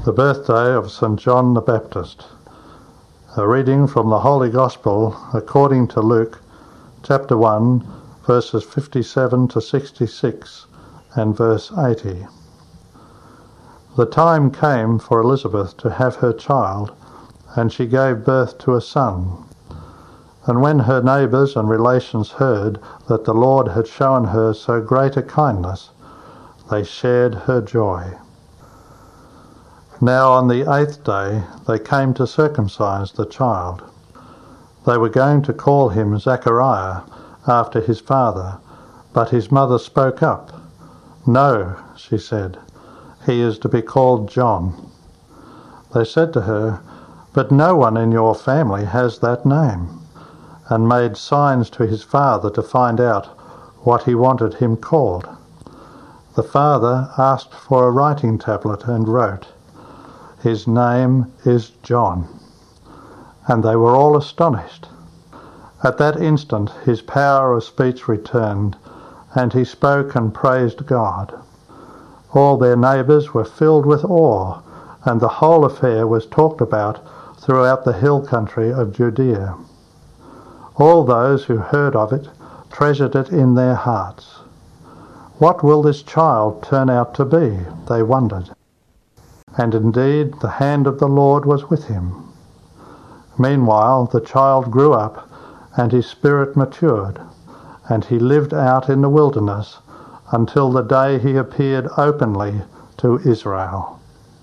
The birthday of St. John the Baptist. A reading from the Holy Gospel according to Luke, chapter 1, verses 57 to 66 and verse 80. The time came for Elizabeth to have her child, and she gave birth to a son. And when her neighbours and relations heard that the Lord had shown her so great a kindness, they shared her joy. Now on the 8th day they came to circumcise the child. They were going to call him Zachariah after his father, but his mother spoke up. "No," she said, "he is to be called John." They said to her, "But no one in your family has that name," and made signs to his father to find out what he wanted him called. The father asked for a writing tablet and wrote, "His name is John." And they were all astonished. At that instant his power of speech returned, and he spoke and praised God. All their neighbours were filled with awe, and the whole affair was talked about throughout the hill country of Judea. All those who heard of it treasured it in their hearts. "What will this child turn out to be?" they wondered. And indeed the hand of the Lord was with him. Meanwhile the child grew up, and his spirit matured, and he lived out in the wilderness until the day he appeared openly to Israel.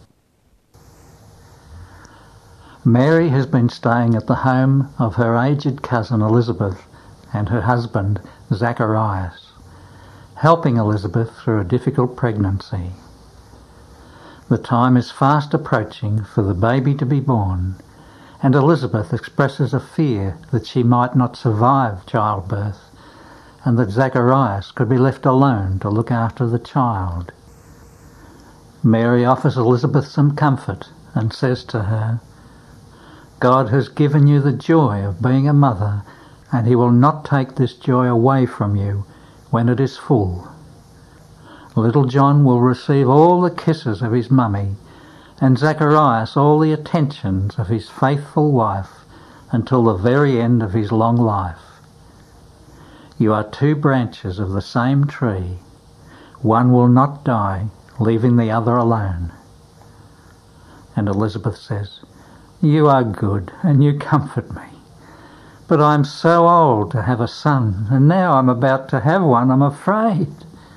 Mary has been staying at the home of her aged cousin Elizabeth and her husband Zacharias, helping Elizabeth through a difficult pregnancy. The time is fast approaching for the baby to be born, and Elizabeth expresses a fear that she might not survive childbirth and that Zacharias could be left alone to look after the child. Mary offers Elizabeth some comfort and says to her, "God has given you the joy of being a mother, and he will not take this joy away from you when it is full. Little John will receive all the kisses of his mummy, and Zacharias all the attentions of his faithful wife until the very end of his long life. You are two branches of the same tree. One will not die, leaving the other alone." And Elizabeth says, "You are good, and you comfort me. But I am so old to have a son, and now I'm about to have one, I'm afraid."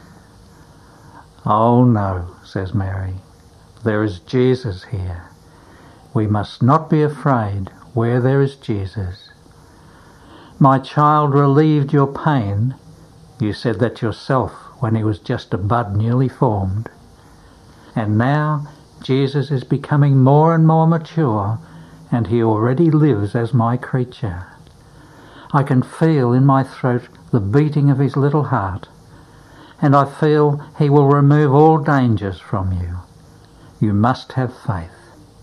"Oh no," says Mary, "there is Jesus here. We must not be afraid where there is Jesus. My child relieved your pain. You said that yourself when he was just a bud newly formed. And now Jesus is becoming more and more mature, and he already lives as my creature. I can feel in my throat the beating of his little heart, and I feel he will remove all dangers from you. You must have faith."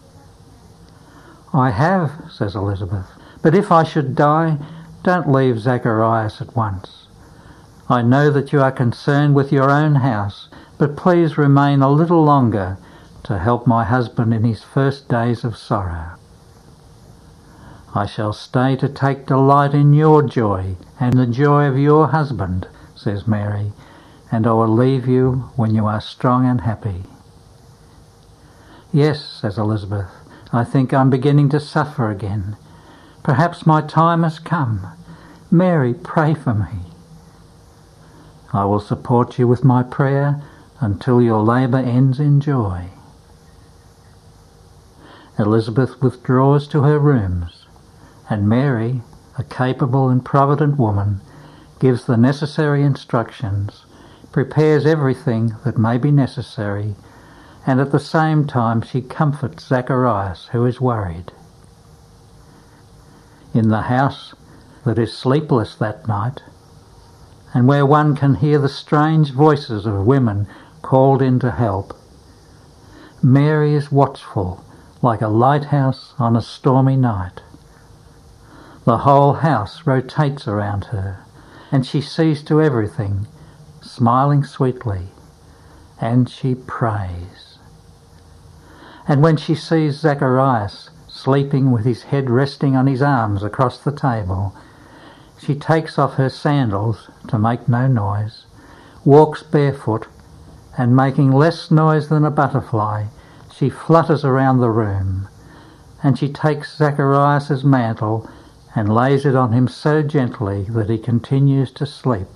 "I have," says Elizabeth, "but if I should die, don't leave Zacharias at once. I know that you are concerned with your own house, but please remain a little longer to help my husband in his first days of sorrow." "I shall stay to take delight in your joy and the joy of your husband," says Mary, "and I will leave you when you are strong and happy." "Yes," says Elizabeth, "I think I'm beginning to suffer again. Perhaps my time has come. Mary, pray for me." "I will support you with my prayer until your labour ends in joy." Elizabeth withdraws to her rooms, and Mary, a capable and provident woman, gives the necessary instructions, prepares everything that may be necessary, and at the same time she comforts Zacharias, who is worried. In the house that is sleepless that night, and where one can hear the strange voices of women called in to help, Mary is watchful like a lighthouse on a stormy night. The whole house rotates around her, and she sees to everything, smiling sweetly, and she prays. And when she sees Zacharias sleeping with his head resting on his arms across the table, she takes off her sandals to make no noise, walks barefoot, and making less noise than a butterfly, she flutters around the room, and she takes Zacharias' mantle and lays it on him so gently that he continues to sleep.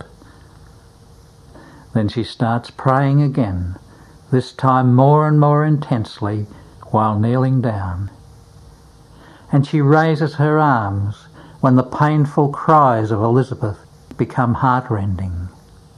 Then she starts praying again, this time more and more intensely while kneeling down. And she raises her arms when the painful cries of Elizabeth become heartrending.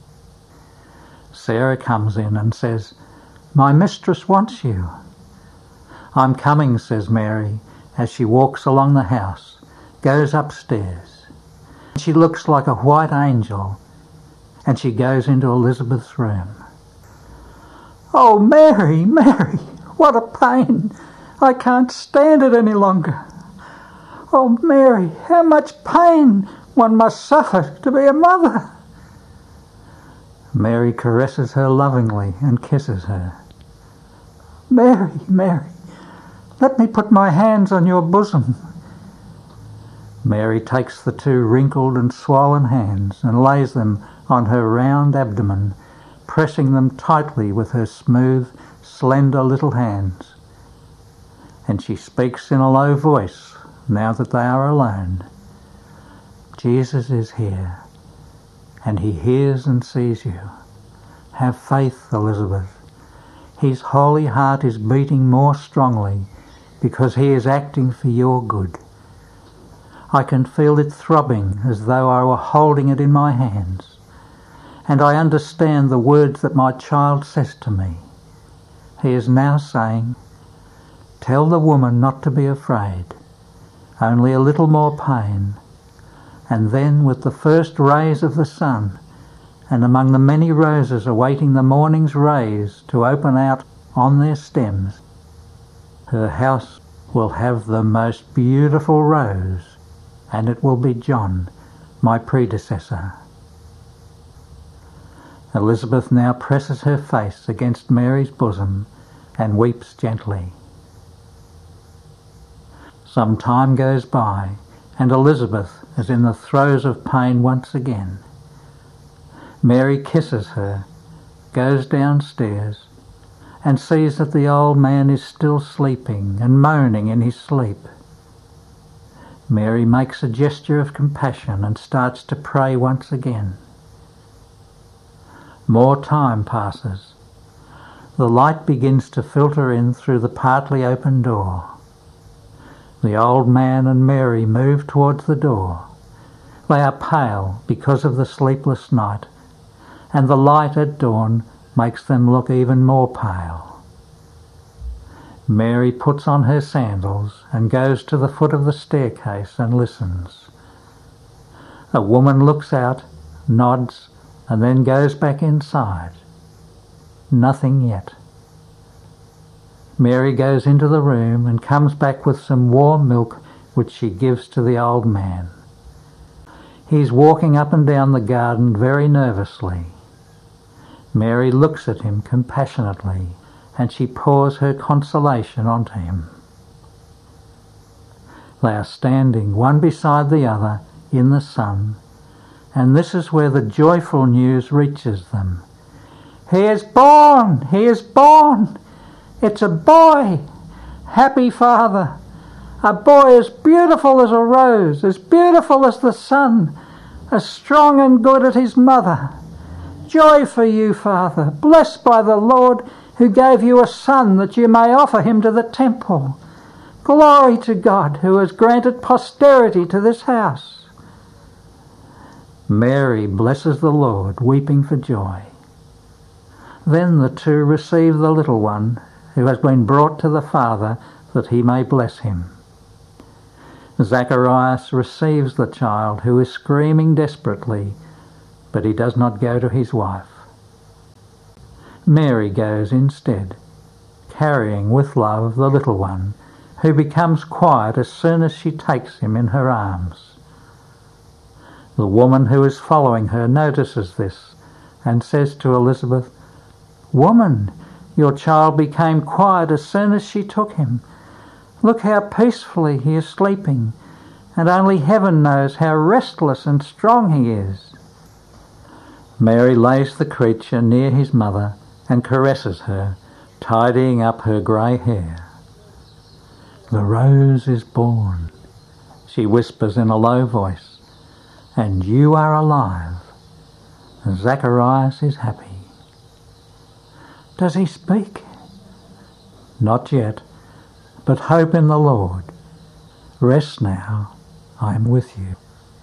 Sarah comes in and says, "My mistress wants you." "I'm coming," says Mary, as she walks along the house, goes upstairs. She looks like a white angel, and she goes into Elizabeth's room. "Oh, Mary, Mary, what a pain! I can't stand it any longer. Oh, Mary, how much pain one must suffer to be a mother." Mary caresses her lovingly and kisses her. "Mary, Mary, let me put my hands on your bosom." Mary takes the two wrinkled and swollen hands and lays them on her round abdomen, pressing them tightly with her smooth, slender little hands. And she speaks in a low voice, now that they are alone. "Jesus is here, and he hears and sees you. Have faith, Elizabeth. His holy heart is beating more strongly because he is acting for your good. I can feel it throbbing as though I were holding it in my hands, and I understand the words that my child says to me. He is now saying, 'Tell the woman not to be afraid, only a little more pain,' and then with the first rays of the sun, and among the many roses awaiting the morning's rays to open out on their stems, her house will have the most beautiful rose, and it will be John, my predecessor." Elizabeth now presses her face against Mary's bosom and weeps gently. Some time goes by, and Elizabeth is in the throes of pain once again. Mary kisses her, goes downstairs, and sees that the old man is still sleeping and moaning in his sleep. Mary makes a gesture of compassion and starts to pray once again. More time passes. The light begins to filter in through the partly open door. The old man and Mary move towards the door. They are pale because of the sleepless night, and the light at dawn makes them look even more pale. Mary puts on her sandals and goes to the foot of the staircase and listens. A woman looks out, nods, and then goes back inside. Nothing yet. Mary goes into the room and comes back with some warm milk which she gives to the old man. He's walking up and down the garden very nervously. Mary looks at him compassionately, and she pours her consolation onto him. They are standing one beside the other in the sun, and this is where the joyful news reaches them. "He is born! He is born! It's a boy! Happy Father! A boy as beautiful as a rose, as beautiful as the sun, as strong and good as his mother. Joy for you, Father, blessed by the Lord, who gave you a son that you may offer him to the temple. Glory to God, who has granted posterity to this house." Mary blesses the Lord, weeping for joy. Then the two receive the little one, who has been brought to the Father that he may bless him. Zacharias receives the child, who is screaming desperately, but he does not go to his wife. Mary goes instead, carrying with love the little one, who becomes quiet as soon as she takes him in her arms. The woman who is following her notices this and says to Elizabeth, "Woman, Your child became quiet as soon as she took him. Look how peacefully he is sleeping, and only heaven knows how restless and strong he is." Mary lays the creature near his mother and caresses her, tidying up her grey hair. "The rose is born," she whispers in a low voice, "and you are alive. Zacharias is happy." "Does he speak?" "Not yet, but hope in the Lord. Rest now, I am with you."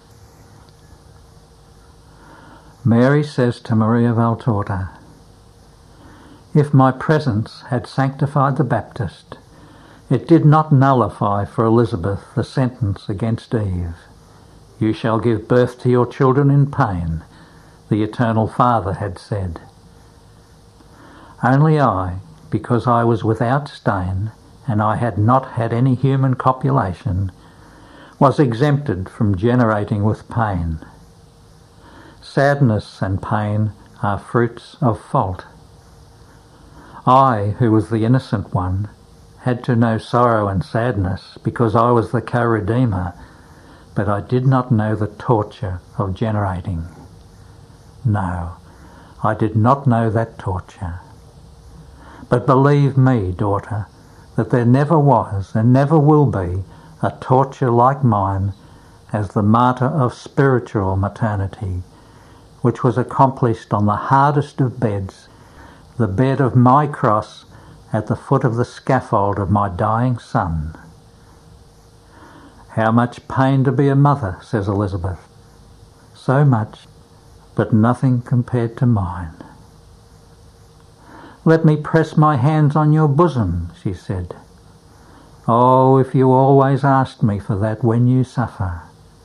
Mary says to Maria Valtorta, "If my presence had sanctified the Baptist, it did not nullify for Elizabeth the sentence against Eve. You shall give birth to your children in pain, the Eternal Father had said. Only I, because I was without stain, and I had not had any human copulation, was exempted from generating with pain. Sadness and pain are fruits of fault. I, who was the innocent one, had to know sorrow and sadness because I was the co-redeemer, but I did not know the torture of generating. No, I did not know that torture. But believe me, daughter, that there never was and never will be a torture like mine as the martyr of spiritual maternity, which was accomplished on the hardest of beds, the bed of my cross at the foot of the scaffold of my dying son." "How much pain to be a mother," says Elizabeth. "So much, but nothing compared to mine." "Let me press my hands on your bosom," she said. "Oh, if you always asked me for that when you suffer.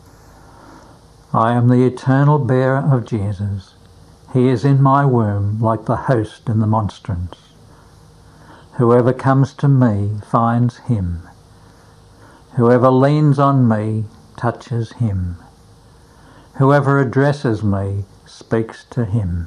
I am the eternal bearer of Jesus. He is in my womb like the host in the monstrance. Whoever comes to me finds him. Whoever leans on me touches him. Whoever addresses me speaks to him.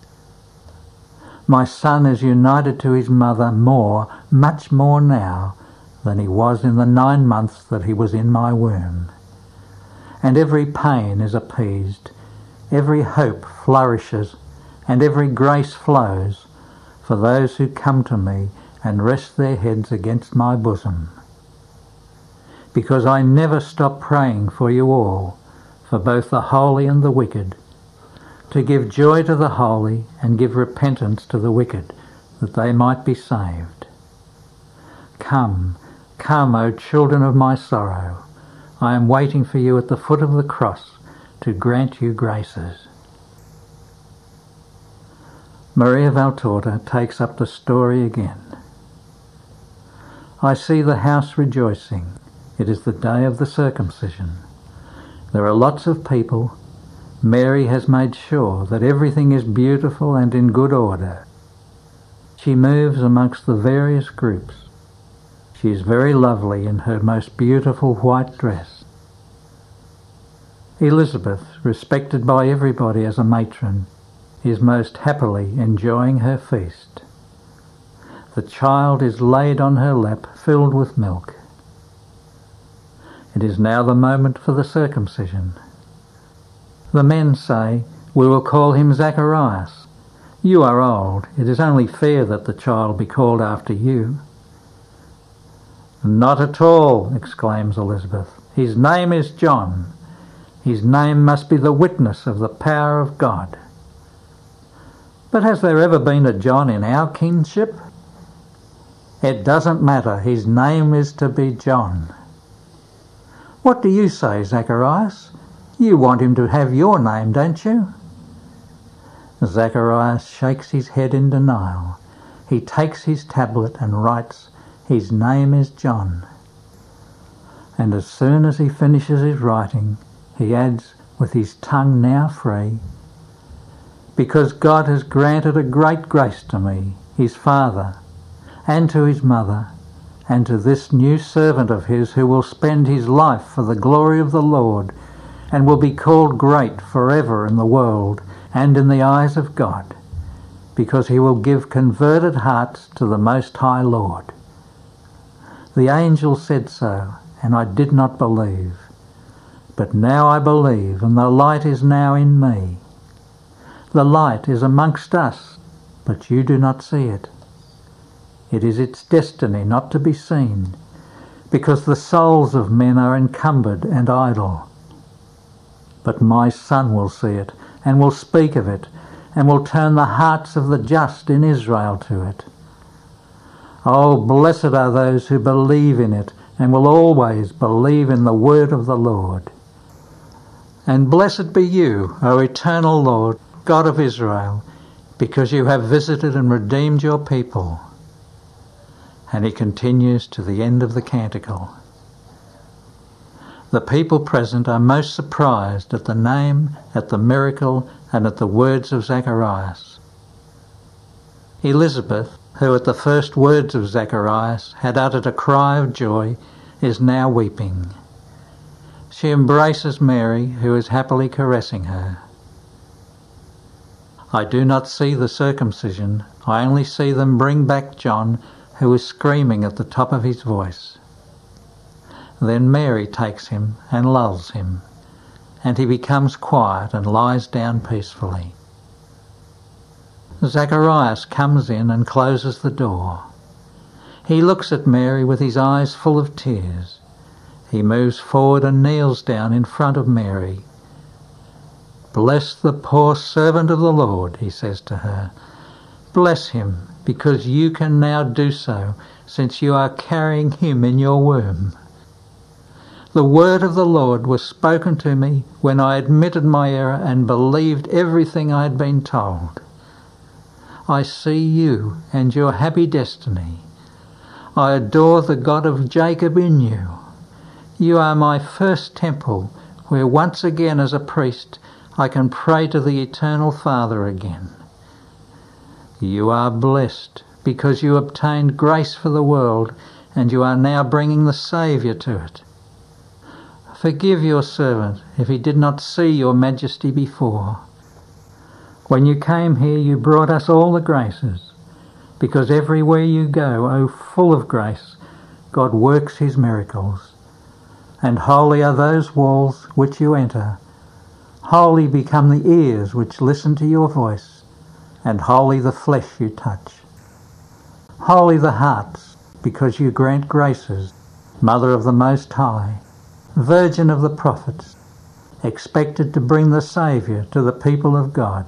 My son is united to his mother more, much more now, than he was in the 9 months that he was in my womb. And every pain is appeased, every hope flourishes, and every grace flows for those who come to me and rest their heads against my bosom. Because I never stop praying for you all, for both the holy and the wicked, to give joy to the holy and give repentance to the wicked, that they might be saved. Come, come, O children of my sorrow. I am waiting for you at the foot of the cross to grant you graces." Maria Valtorta takes up the story again. "I see the house rejoicing. It is the day of the circumcision. There are lots of people. Mary has made sure that everything is beautiful and in good order. She moves amongst the various groups. She is very lovely in her most beautiful white dress. Elizabeth, respected by everybody as a matron, is most happily enjoying her feast. The child is laid on her lap, filled with milk. It is now the moment for the circumcision. The men say, 'We will call him Zacharias. You are old. It is only fair that the child be called after you.' 'Not at all,' exclaims Elizabeth. 'His name is John. His name must be the witness of the power of God.' 'But has there ever been a John in our kinship?' 'It doesn't matter. His name is to be John.' 'What do you say, Zacharias? You want him to have your name, don't you?' Zacharias shakes his head in denial. He takes his tablet and writes, 'His name is John.' And as soon as he finishes his writing, he adds, with his tongue now free, 'Because God has granted a great grace to me, his father, and to his mother, and to this new servant of his who will spend his life for the glory of the Lord, and will be called great forever in the world and in the eyes of God. because he will give converted hearts to the Most High Lord. The angel said so, and I did not believe. But now I believe, and the light is now in me. The light is amongst us, but you do not see it. It is its destiny not to be seen, because the souls of men are encumbered and idle. But my Son will see it, and will speak of it, and will turn the hearts of the just in Israel to it. Oh, blessed are those who believe in it, and will always believe in the word of the Lord. And blessed be you, O eternal Lord, God of Israel, because you have visited and redeemed your people. And he continues to the end of the canticle. The people present are most surprised at the name, at the miracle, and at the words of Zacharias. Elizabeth, who at the first words of Zacharias had uttered a cry of joy, is now weeping. She embraces Mary, who is happily caressing her. I do not see the circumcision, I only see them bring back John, who is screaming at the top of his voice. Then Mary takes him and lulls him, and he becomes quiet and lies down peacefully. Zacharias comes in and closes the door. He looks at Mary with his eyes full of tears. He moves forward and kneels down in front of Mary. "Bless the poor servant of the Lord," he says to her. "Bless him, because you can now do so, since you are carrying him in your womb. The word of the Lord was spoken to me when I admitted my error and believed everything I had been told. I see you and your happy destiny. I adore the God of Jacob in you. You are my first temple, where once again as a priest I can pray to the eternal Father again. You are blessed because you obtained grace for the world, and you are now bringing the Saviour to it. Forgive your servant if he did not see your majesty before. When you came here, you brought us all the graces, because everywhere you go, O full of grace, God works his miracles. And holy are those walls which you enter. Holy become the ears which listen to your voice, and holy the flesh you touch. Holy the hearts, because you grant graces, Mother of the Most High, Virgin of the prophets, expected to bring the Saviour to the people of God.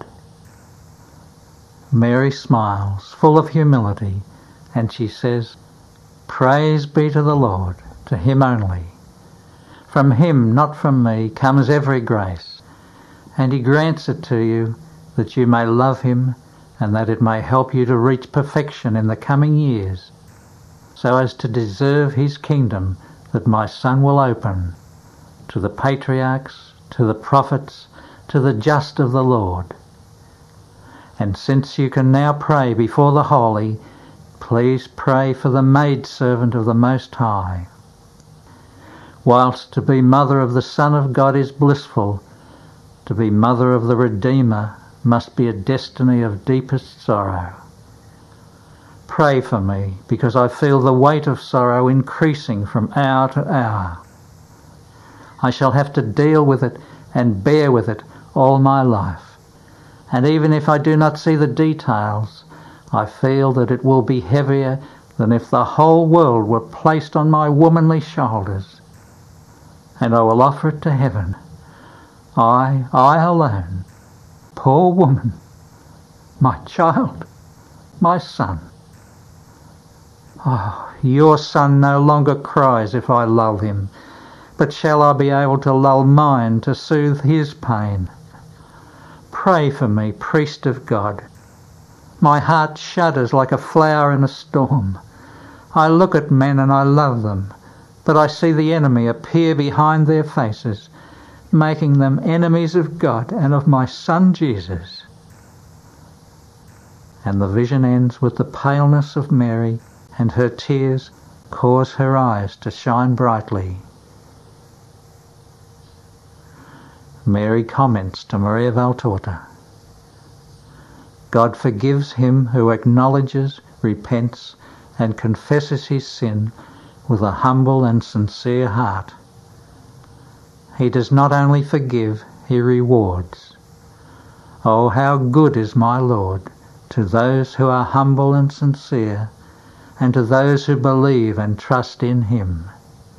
Mary smiles, full of humility, and she says, "Praise be to the Lord, to him only. From him, not from me, comes every grace, and he grants it to you that you may love him and that it may help you to reach perfection in the coming years, so as to deserve his kingdom that my Son will open to the patriarchs, to the prophets, to the just of the Lord. And since you can now pray before the Holy, please pray for the maidservant of the Most High. Whilst to be mother of the Son of God is blissful, to be mother of the Redeemer must be a destiny of deepest sorrow. Pray for me, because I feel the weight of sorrow increasing from hour to hour. I shall have to deal with it and bear with it all my life. And even if I do not see the details, I feel that it will be heavier than if the whole world were placed on my womanly shoulders. And I will offer it to heaven. I alone, poor woman, my child, my son. Oh, your Son no longer cries if I lull him, but shall I be able to lull mine to soothe his pain? Pray for me, priest of God. My heart shudders like a flower in a storm. I look at men and I love them, but I see the enemy appear behind their faces, making them enemies of God and of my Son Jesus. And the vision ends with the paleness of Mary, and her tears cause her eyes to shine brightly. Mary comments to Maria Valtorta, God forgives him who acknowledges, repents, and confesses his sin with a humble and sincere heart. He does not only forgive, he rewards. Oh, how good is my Lord to those who are humble and sincere, and to those who believe and trust in him.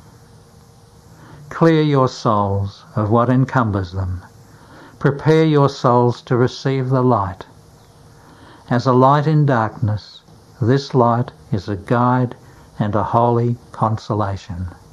Clear your souls of what encumbers them. Prepare your souls to receive the light. As a light in darkness, this light is a guide and a holy consolation.